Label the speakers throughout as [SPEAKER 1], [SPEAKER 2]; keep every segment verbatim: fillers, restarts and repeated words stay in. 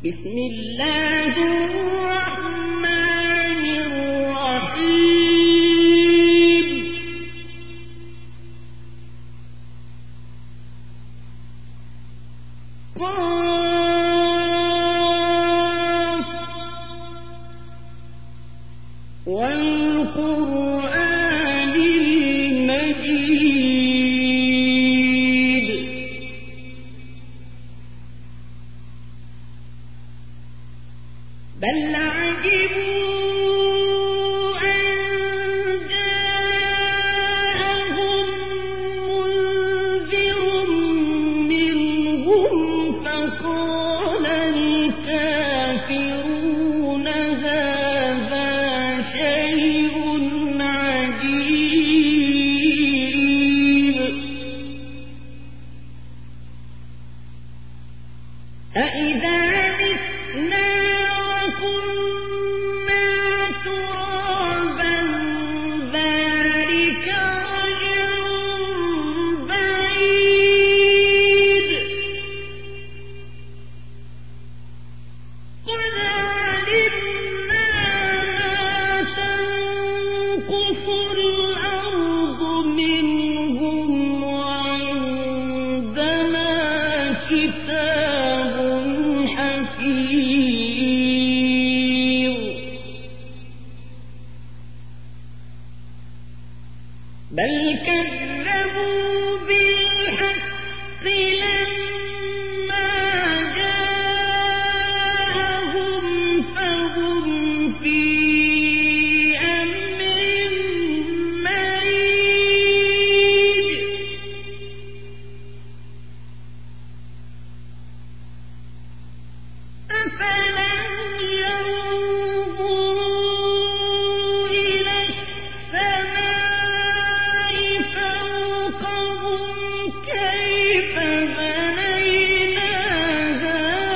[SPEAKER 1] بسم الله الرحمن الرحيم قاف والقرآن المجيد بل عجبوا أن جاءهم منذر منهم فقال الكافرون هذا شيء عجيب أإذا متنا وكنا ترابا ذلك رجع بعيد قد علمنا ما تنقص الأرض منهم وعندنا كتاب حفيظ بل كذبوا بالحق لما جاءهم فهم في أمر مريج أفلم ينظروا إلى السماء فوقهم كيف بنيناها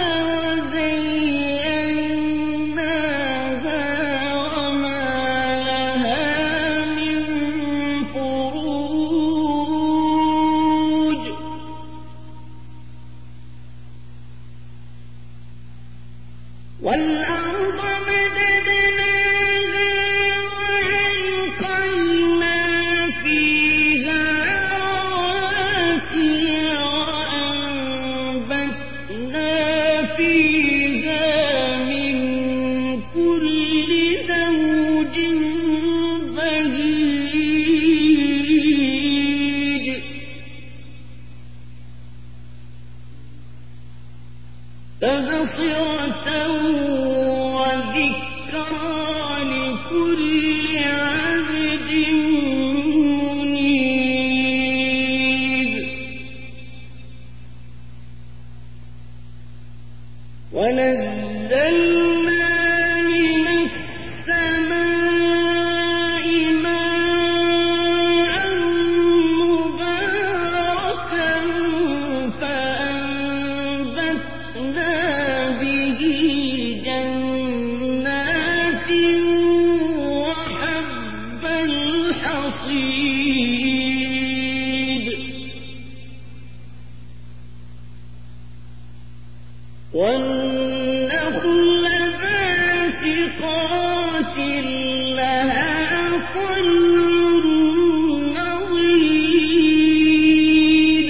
[SPEAKER 1] وزيناها وما لها من فروج والأرض مددناها وألقينا فيها رواسي وأنبتنا فيها من كل زوج بهيج تبصرة وذكرى لكل عبد منيب ونزلنا من السماء ماء مباركا فأنبتنا به جنات وحب الحصيد والنخل باسقات لها طلع نضيد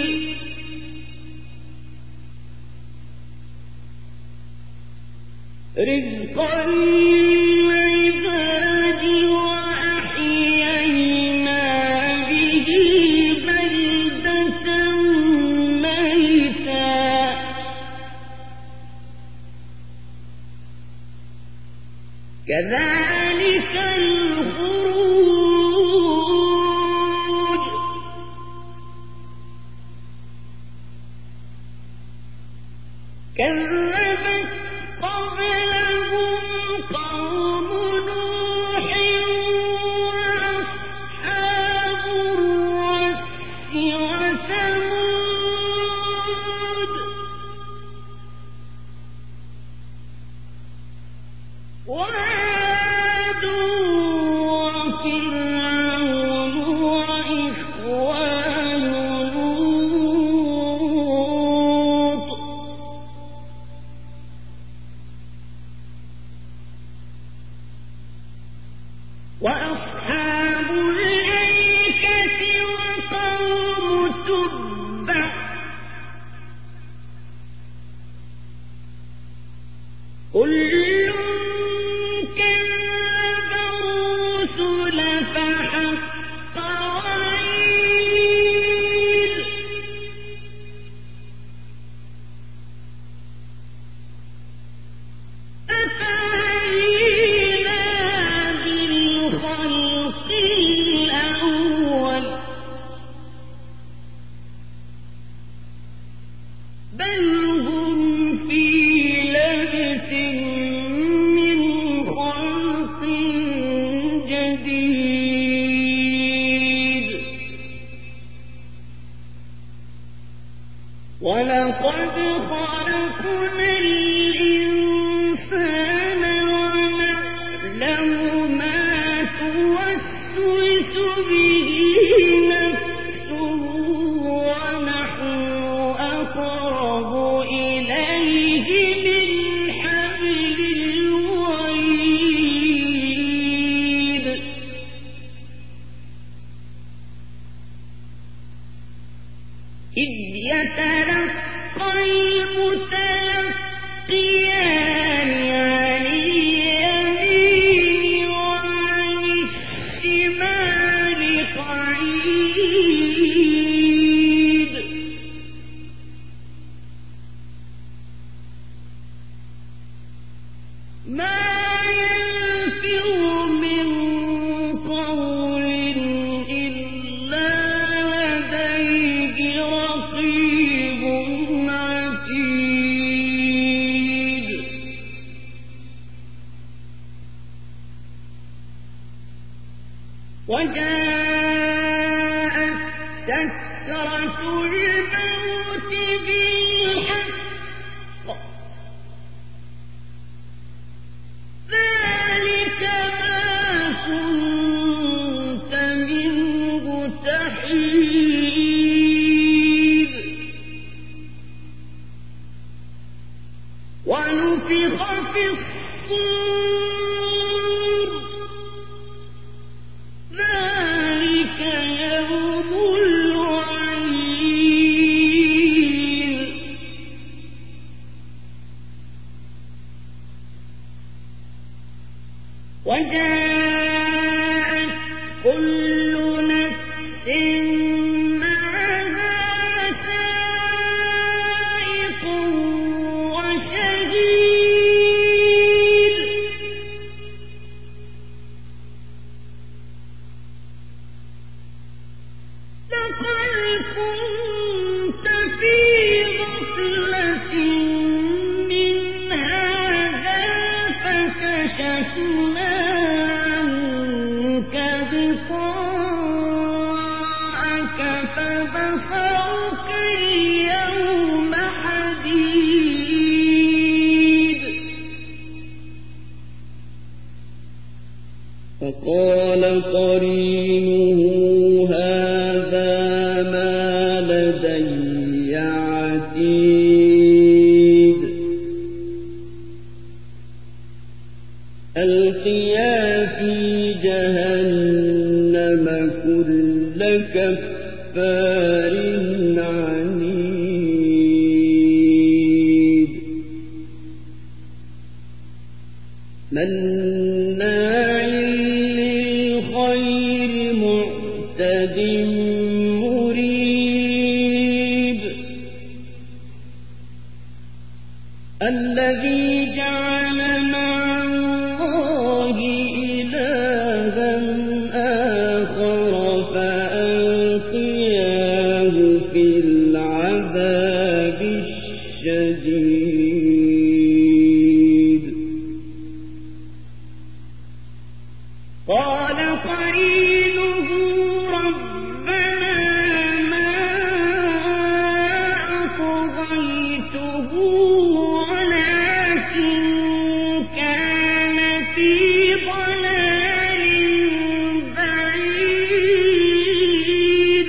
[SPEAKER 1] رزقا للعباد وأحيينا به بلدة ميتا كذلك الخروج كذبت قبلهم قوم نوح وأصحاب الرس وثمود وعاد وفرعون وإخوان لوط وأصحاب الأيكة وقوم تبع كل كذب الرسل فحق وعيد أفعينا بالخلق الأول بل هم في لبس من خلق جديد ولقد خلقنا الإنسان ونعلم ما توسوس به نفسه ونحن أقرب إليه من حبل الوريد إذ يتلقى المتلقيان عن اليمين وعن الشمال قعيد ما يلفظ من قول إلا لديه رقيب عتيد وجاءت سكرة الموت بالحق ذلك ما كنت منه تحيد ونفخ في الصور ذلك يوم الوعيد وجاءت كل نفس معها سائق وشهيد لقد كنت في غفلة من هذا فكشفنا عنك غطاءك فبصرك اليوم حديد فقال قرينه هذا ما لدي عتيد ألقيا في جهنم كل كفار عنيد مناع للخير معتد مريب الذي جعل مع الله إلها آخر فألقياه في العذاب الشديد قال قرينه ربنا ما أطغيته ولكن كان في ضلال بعيد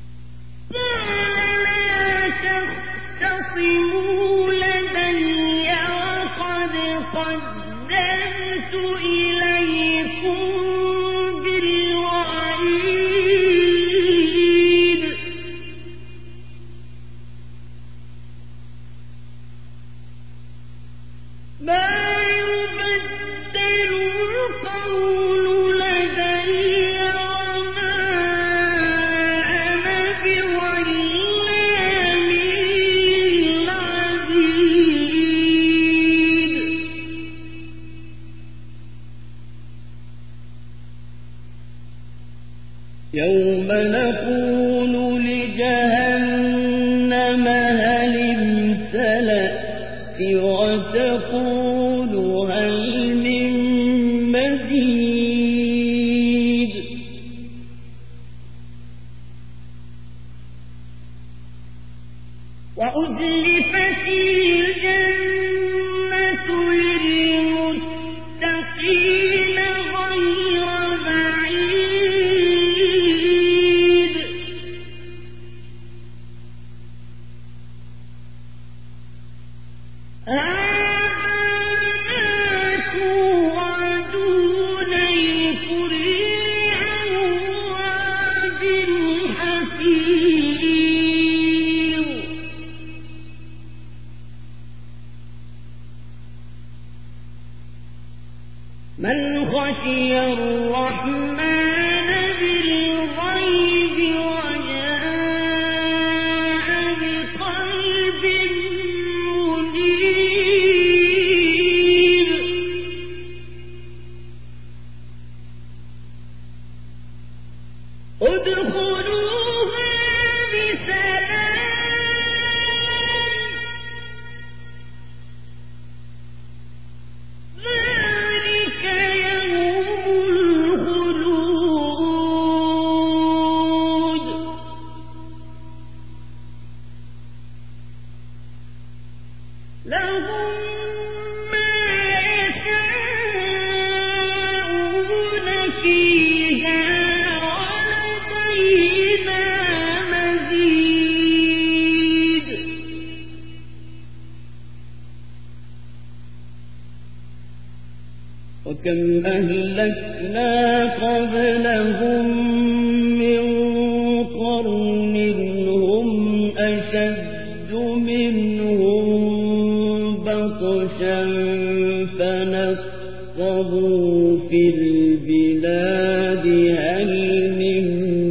[SPEAKER 1] قال لا تختصموا لدي جهنم هل امتلأت وتقول هل من مزيد وأزلفت الجنة للمتقين غير بعيد من خشي الرحمن بالغيب وجاء بقلب منيب ادخلوها بسلام ذلك يوم الخلود لهم ما يشاءون فيها ولدينا مزيد وكم أهلكنا قبلهم من قرن هم أشد منهم بطشا فنقبوا في البلاد هل من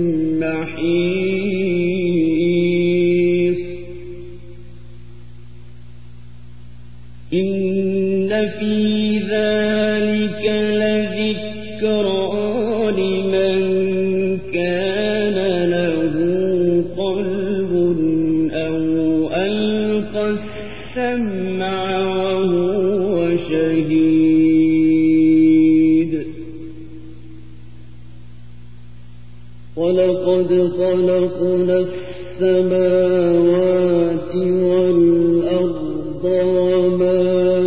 [SPEAKER 1] محيص إن في ذلك لذكرى لمن كان له قلب أو ألقى السمع وهو شهيد ولقد خلقنا السماوات والأرض وما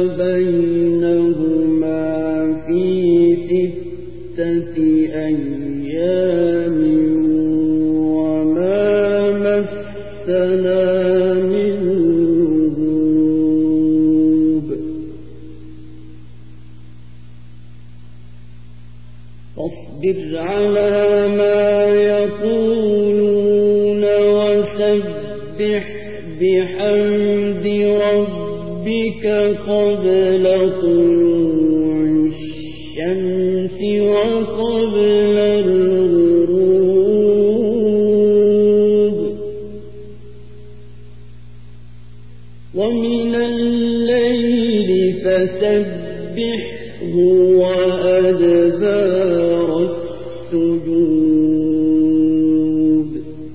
[SPEAKER 1] بينهما في ستة أيام وما مسنا من لغوب فاصبر على ما يقولون وسبح بحمد ربك قبل طلوع الشمس وقبل الغروب ومن الليل فسبحه وأدبار السجود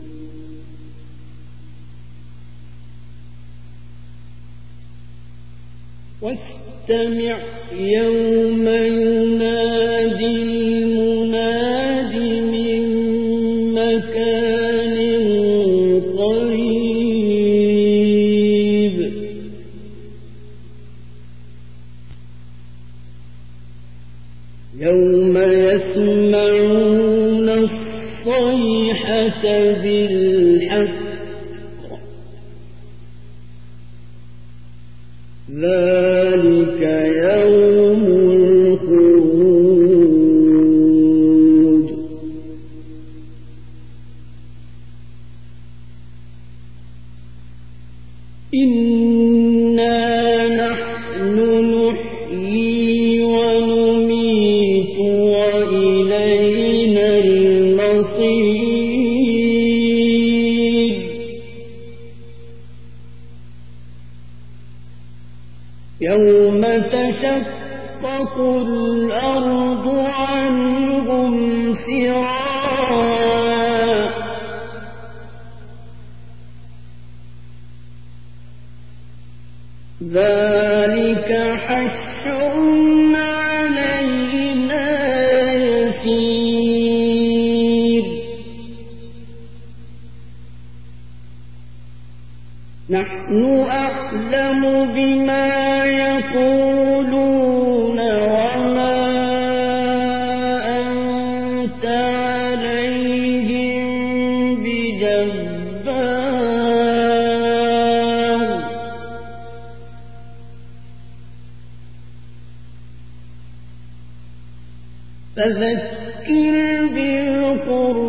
[SPEAKER 1] واستمع يوم ينادي المناد من مكان قريب يوم يسمعون الصيحة بالحق ذلك يوم الخروج إنا نحن نحيي ونميت وإلينا المصير يوم تشقق الأرض عنهم سراعا ذلك حشر علينا يسير نحن أعلم بما يقولون وما أنت عليهم بجبار فذكر بالقرآن